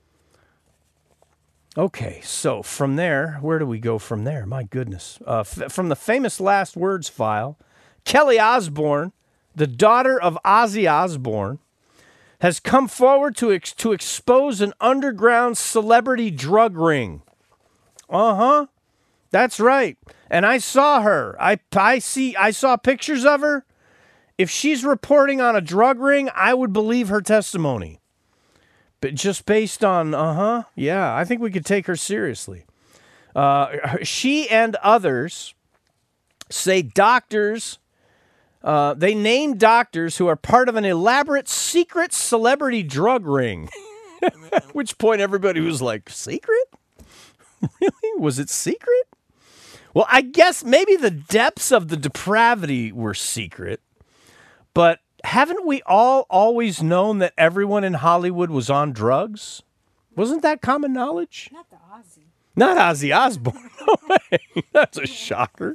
Okay, so from there, where do we go from there? My goodness. Uh, f- from the famous Last Words file, Kelly Osbourne, the daughter of Ozzy Osbourne, has come forward to ex- to expose an underground celebrity drug ring. Uh-huh. That's right. And I saw her. I, I see. I saw pictures of her. If she's reporting on a drug ring, I would believe her testimony. But just based on, uh-huh, yeah, I think we could take her seriously. Uh, she and others say doctors, uh, they name doctors who are part of an elaborate secret celebrity drug ring. At which point everybody was like, secret? Really? Was it secret? Well, I guess maybe the depths of the depravity were secret, but haven't we all always known that everyone in Hollywood was on drugs? Wasn't that common knowledge? Not the Ozzy. Not Ozzy Osbourne. No way. That's a shocker.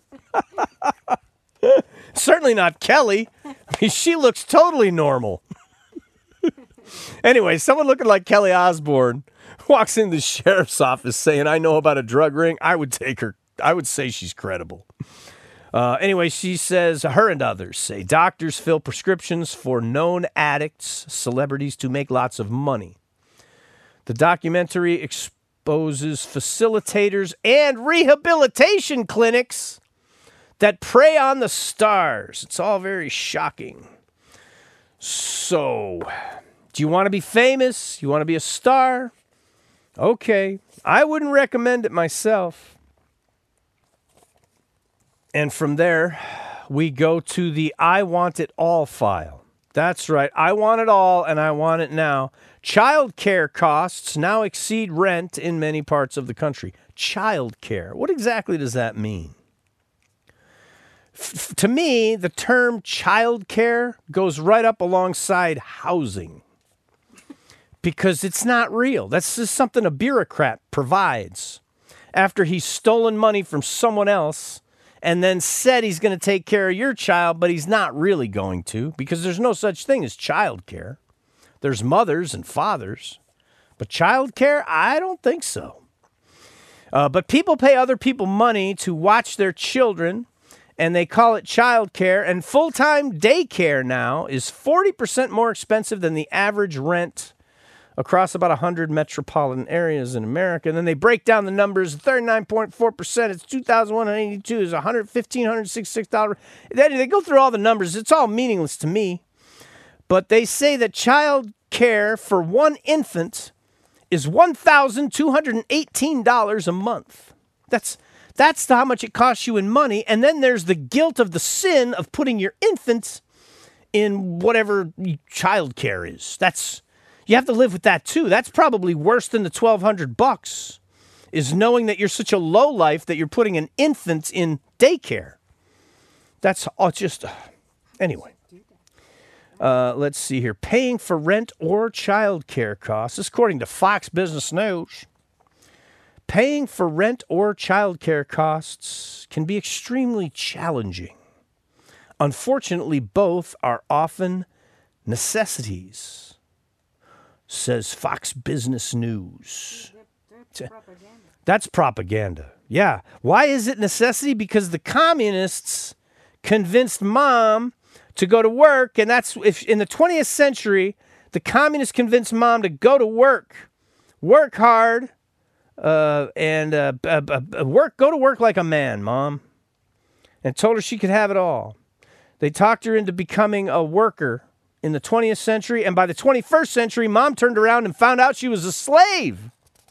Certainly not Kelly. I mean, she looks totally normal. Anyway, someone looking like Kelly Osbourne walks into the sheriff's office saying, I know about a drug ring. I would take her. I would say she's credible. Uh, anyway, she says, her and others say doctors fill prescriptions for known addicts, celebrities to make lots of money. The documentary exposes facilitators and rehabilitation clinics that prey on the stars. It's all very shocking. So, do you want to be famous? You want to be a star? Okay. I wouldn't recommend it myself. And from there, we go to the I Want It All file. That's right. I want it all, and I want it now. Child care costs now exceed rent in many parts of the country. Child care. What exactly does that mean? F- to me, the term child care goes right up alongside housing. Because it's not real. That's just something a bureaucrat provides after he's stolen money from someone else and then said he's going to take care of your child, but he's not really going to, because there's no such thing as child care. There's mothers and fathers. But child care, I don't think so. Uh, but people pay other people money to watch their children, and they call it child care. And full-time daycare now is forty percent more expensive than the average rent across about one hundred metropolitan areas in America. And then they break down the numbers. thirty-nine point four percent, it's two thousand one hundred eighty-two, is one hundred fifteen, one hundred sixty-six dollars. Then they go through all the numbers. It's all meaningless to me. But they say that child care for one infant is one thousand two hundred eighteen dollars a month. That's that's how much it costs you in money. And then there's the guilt of the sin of putting your infant in whatever child care is. That's You have to live with that too. That's probably worse than the twelve hundred bucks, is knowing that you're such a low life that you're putting an infant in daycare. That's all just, anyway. Uh, let's see here. Paying for rent or child care costs, this according to Fox Business News. Paying for rent or child care costs can be extremely challenging. Unfortunately, both are often necessities, says Fox Business News. That's propaganda. That's propaganda. Yeah. Why is it necessity? Because the communists convinced mom to go to work, and that's if in the twentieth century, the communists convinced mom to go to work, work hard, uh, and uh, b- b- b- work, go to work like a man, Mom, and told her she could have it all. They talked her into becoming a worker in the twentieth century, and by the twenty-first century, Mom turned around and found out she was a slave.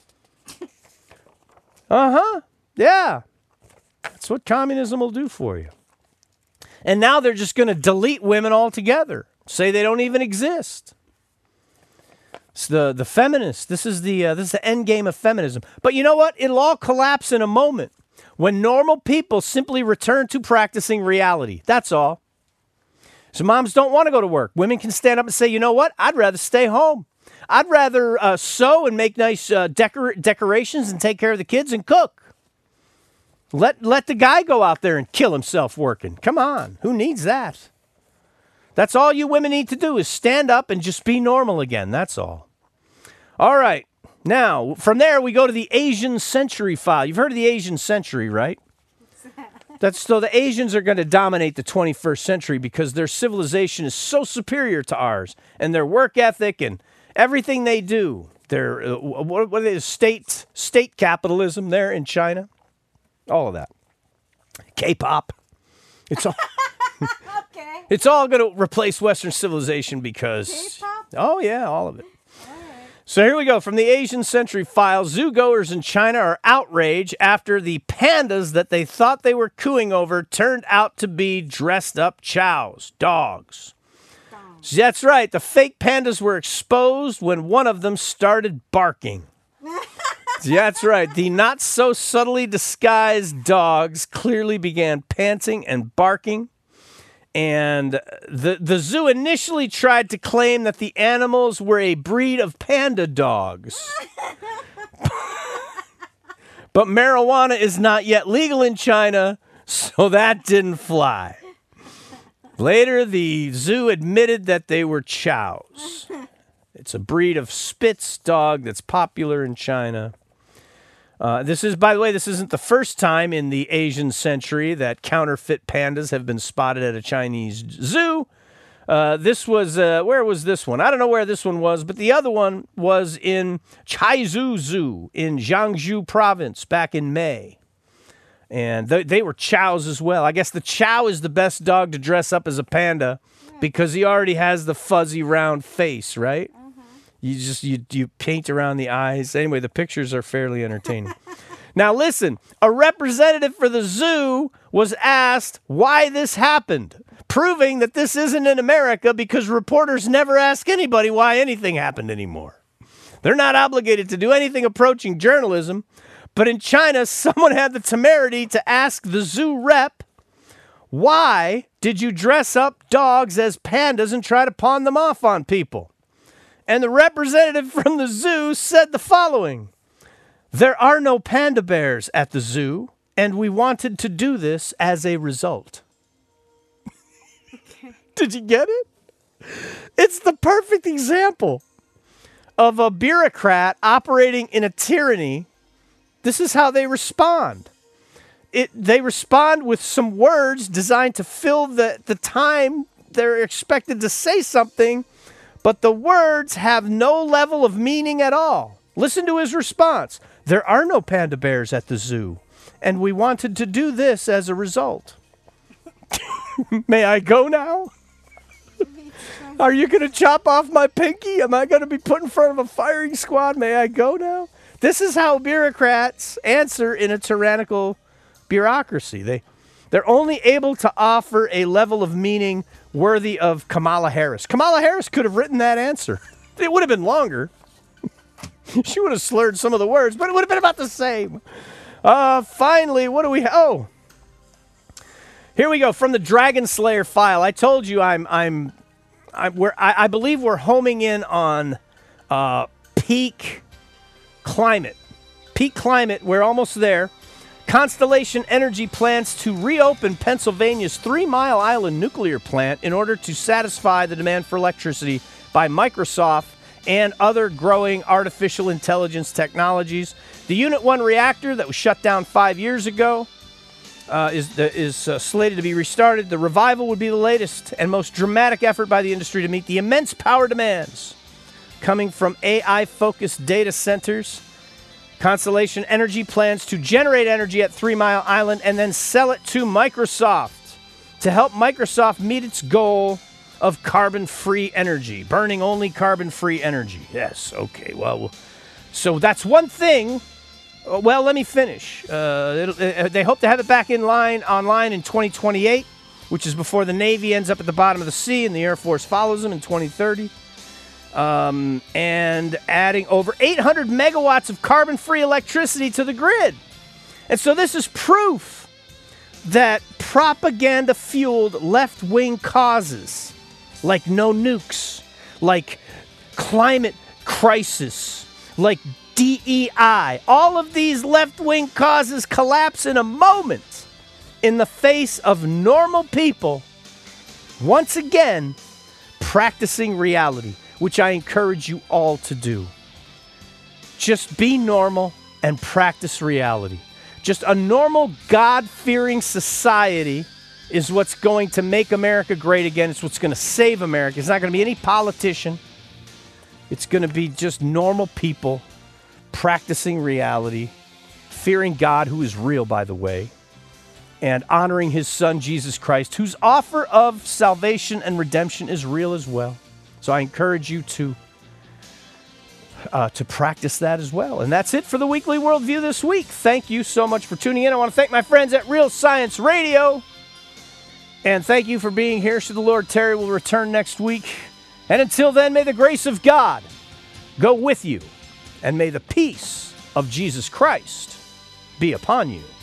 Uh-huh. Yeah. That's what communism will do for you. And now they're just going to delete women altogether. Say they don't even exist. It's the, the feminists. This is the uh, this is the end game of feminism. But you know what? It'll all collapse in a moment when normal people simply return to practicing reality. That's all. So moms don't want to go to work. Women can stand up and say, you know what? I'd rather stay home. I'd rather uh, sew and make nice uh, decor- decorations and take care of the kids and cook. Let let the guy go out there and kill himself working. Come on. Who needs that? That's all you women need to do is stand up and just be normal again. That's all. All right. Now, from there, we go to the Asian century file. You've heard of the Asian century, right? That's so the Asians are going to dominate the twenty-first century because their civilization is so superior to ours, and their work ethic and everything they do. Their uh, what, what is state state capitalism there in China? All of that. K-pop. It's all. Okay. It's all going to replace Western civilization because. K-pop? Oh yeah, all of it. So here we go. From the Asian century file, zoo-goers in China are outraged after the pandas that they thought they were cooing over turned out to be dressed-up chows, dogs. So that's right. The fake pandas were exposed when one of them started barking. That's right. The not-so-subtly disguised dogs clearly began panting and barking. And the, the zoo initially tried to claim that the animals were a breed of panda dogs. But marijuana is not yet legal in China, so that didn't fly. Later, the zoo admitted that they were chows. It's a breed of Spitz dog that's popular in China. Uh, this is, by the way, this isn't the first time in the Asian century that counterfeit pandas have been spotted at a Chinese zoo. Uh, this was, uh, where was this one? I don't know where this one was, but the other one was in Chaizhou Zoo in Jiangsu province back in May. And they, they were chows as well. I guess the chow is the best dog to dress up as a panda because he already has the fuzzy round face, right? You just you you paint around the eyes. Anyway, the pictures are fairly entertaining. Now listen, a representative for the zoo was asked why this happened, proving that this isn't in America because reporters never ask anybody why anything happened anymore. They're not obligated to do anything approaching journalism, but in China, someone had the temerity to ask the zoo rep, why did you dress up dogs as pandas and try to pawn them off on people? And the representative from the zoo said the following: there are no panda bears at the zoo, and we wanted to do this as a result. Did you get it? It's the perfect example of a bureaucrat operating in a tyranny. This is how they respond. It, they respond with some words designed to fill the, the time they're expected to say something, but the words have no level of meaning at all. Listen to his response. There are no panda bears at the zoo, and we wanted to do this as a result. May I go now? Are you going to chop off my pinky? Am I going to be put in front of a firing squad? May I go now? This is how bureaucrats answer in a tyrannical bureaucracy. They, they're only able to offer a level of meaning worthy of Kamala Harris. Kamala Harris could have written that answer. It would have been longer. She would have slurred some of the words, but it would have been about the same. Uh, finally, what do we... Oh. Here we go, from the Dragon Slayer file. I told you I'm... I'm, I'm we're, I, I believe we're homing in on uh, peak climate. Peak climate, we're almost there. Constellation Energy plans to reopen Pennsylvania's Three Mile Island nuclear plant in order to satisfy the demand for electricity by Microsoft and other growing artificial intelligence technologies. The Unit one reactor that was shut down five years ago uh, is, is uh, slated to be restarted. The revival would be the latest and most dramatic effort by the industry to meet the immense power demands coming from A I-focused data centers. Constellation Energy plans to generate energy at Three Mile Island and then sell it to Microsoft to help Microsoft meet its goal of carbon-free energy, burning only carbon-free energy. Yes, okay, well, so that's one thing. Well, let me finish. Uh, it'll, uh, they hope to have it back in line online in twenty twenty-eight, which is before the Navy ends up at the bottom of the sea and the Air Force follows them in twenty thirty. Um, and adding over eight hundred megawatts of carbon-free electricity to the grid. And so this is proof that propaganda-fueled left-wing causes, like no nukes, like climate crisis, like D E I, all of these left-wing causes collapse in a moment in the face of normal people, once again, practicing reality, which I encourage you all to do. Just be normal and practice reality. Just a normal, God-fearing society is what's going to make America great again. It's what's going to save America. It's not going to be any politician. It's going to be just normal people practicing reality, fearing God, who is real, by the way, and honoring his son, Jesus Christ, whose offer of salvation and redemption is real as well. So I encourage you to uh, to practice that as well. And that's it for the Weekly Worldview this week. Thank you so much for tuning in. I want to thank my friends at Real Science Radio. And thank you for being here. Should the Lord tarry, we'll return next week. And until then, may the grace of God go with you. And may the peace of Jesus Christ be upon you.